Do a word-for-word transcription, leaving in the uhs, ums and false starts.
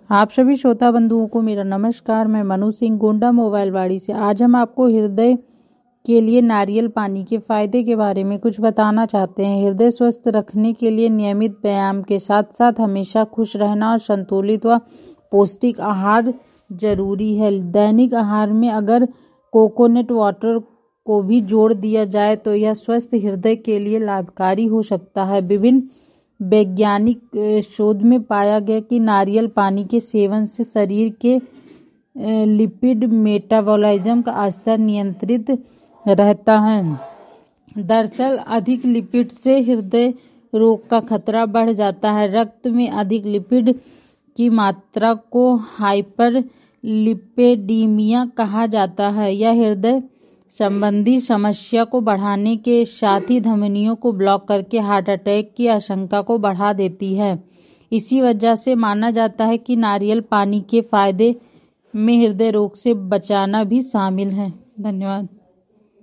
आप सभी श्रोता बंधुओं को मेरा नमस्कार। मैं मनु सिंह गोंडा मोबाइल वाड़ी से। आज हम आपको हृदय के लिए नारियल पानी के फायदे के बारे में कुछ बताना चाहते हैं। हृदय स्वस्थ रखने के लिए नियमित व्यायाम के साथ साथ हमेशा खुश रहना और संतुलित व पौष्टिक आहार जरूरी है। दैनिक आहार में अगर कोकोनट वाटर को भी जोड़ दिया जाए तो यह स्वस्थ हृदय के लिए लाभकारी हो सकता है। विभिन्न वैज्ञानिक शोध में पाया गया कि नारियल पानी के सेवन से शरीर के लिपिड मेटाबॉलिज्म का स्तर नियंत्रित रहता है। दरअसल अधिक लिपिड से हृदय रोग का खतरा बढ़ जाता है। रक्त में अधिक लिपिड की मात्रा को हाइपर लिपिडीमिया कहा जाता है। यह हृदय संबंधी समस्या को बढ़ाने के साथ ही धमनियों को ब्लॉक करके हार्ट अटैक की आशंका को बढ़ा देती है। इसी वजह से माना जाता है कि नारियल पानी के फायदे में हृदय रोग से बचाना भी शामिल है। धन्यवाद।